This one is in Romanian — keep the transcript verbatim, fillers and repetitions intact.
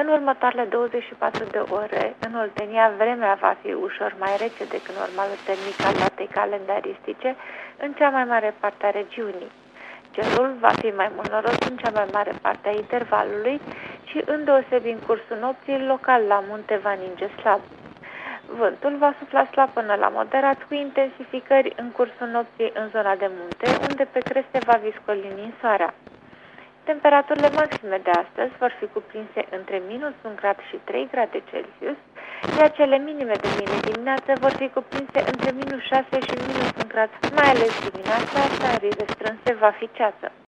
În următoarele douăzeci și patru de ore, în Oltenia, vremea va fi ușor mai rece decât normalul termic al datei calendaristice în cea mai mare parte a regiunii. Cerul va fi mai mult noros în cea mai mare parte a intervalului și, îndeosebi în cursul nopții, local la munte va ninge slab. Vântul va sufla slab până la moderat, cu intensificări în cursul nopții în zona de munte, unde pe creste va viscoli ninsoarea. Temperaturile maxime de astăzi vor fi cuprinse între minus un grad și trei grade Celsius, iar cele minime de mâine dimineață vor fi cuprinse între minus șase și minus un grad, mai ales dimineața, în restrânse va fi ceață.